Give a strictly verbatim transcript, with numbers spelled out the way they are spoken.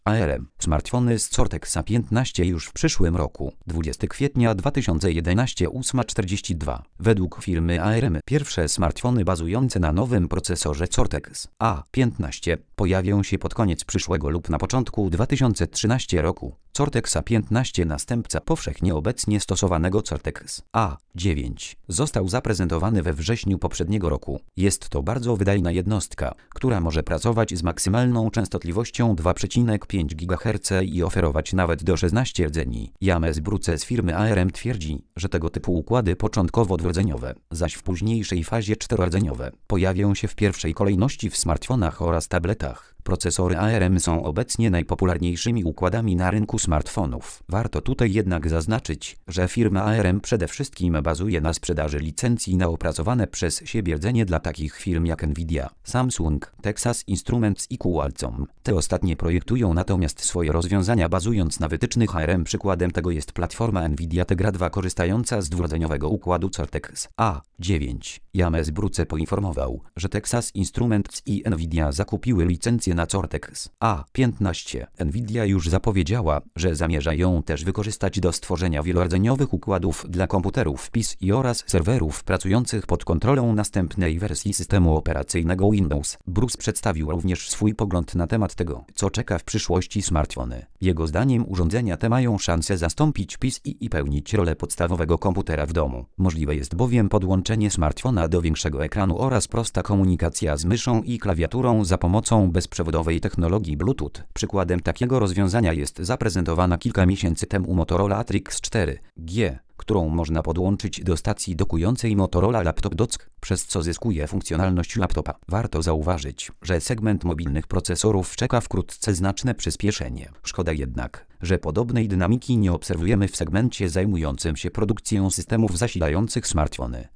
A R M. Smartfony z Cortexa piętnaście już w przyszłym roku. dwudziestego kwietnia dwa tysiące jedenastego ósma czterdzieści dwa. Według firmy A R M pierwsze smartfony bazujące na nowym procesorze Cortex A piętnaście pojawią się pod koniec przyszłego lub na początku dwa tysiące trzynastego roku. Cortex A piętnaście, następca powszechnie obecnie stosowanego Cortex A dziewięć, został zaprezentowany we wrześniu poprzedniego roku. Jest to bardzo wydajna jednostka, która może pracować z maksymalną częstotliwością dwa przecinek pięć gigaherca i oferować nawet do szesnastu rdzeni. James Bruce z firmy A R M twierdzi, że tego typu układy początkowo dwurdzeniowe, zaś w późniejszej fazie czterordzeniowe pojawią się w pierwszej kolejności w smartfonach oraz tabletach. Procesory A R M są obecnie najpopularniejszymi układami na rynku smartfonów. Warto tutaj jednak zaznaczyć, że firma A R M przede wszystkim bazuje na sprzedaży licencji na opracowane przez siebie rdzenie dla takich firm jak Nvidia, Samsung, Texas Instruments i Qualcomm. Te ostatnie projektują natomiast swoje rozwiązania bazując na wytycznych A R M. Przykładem tego jest platforma Nvidia Tegra dwa korzystająca z dwurdzeniowego układu Cortex A dziewięć. James Bruce poinformował, że Texas Instruments i Nvidia zakupiły licencję na Cortex A piętnaście. Nvidia już zapowiedziała, że zamierza ją też wykorzystać do stworzenia wielordzeniowych układów dla komputerów P C i oraz serwerów pracujących pod kontrolą następnej wersji systemu operacyjnego Windows. Bruce przedstawił również swój pogląd na temat tego, co czeka w przyszłości smartfony. Jego zdaniem urządzenia te mają szansę zastąpić P C i pełnić rolę podstawowego komputera w domu. Możliwe jest bowiem podłączenie smartfona do większego ekranu oraz prosta komunikacja z myszą i klawiaturą za pomocą bezprzewodowej technologii Bluetooth. Przykładem takiego rozwiązania jest zaprezentowana kilka miesięcy temu Motorola Atrix cztery G, którą można podłączyć do stacji dokującej Motorola Laptop Dock, przez co zyskuje funkcjonalność laptopa. Warto zauważyć, że segment mobilnych procesorów czeka wkrótce znaczne przyspieszenie. Szkoda jednak, że podobnej dynamiki nie obserwujemy w segmencie zajmującym się produkcją systemów zasilających smartfony.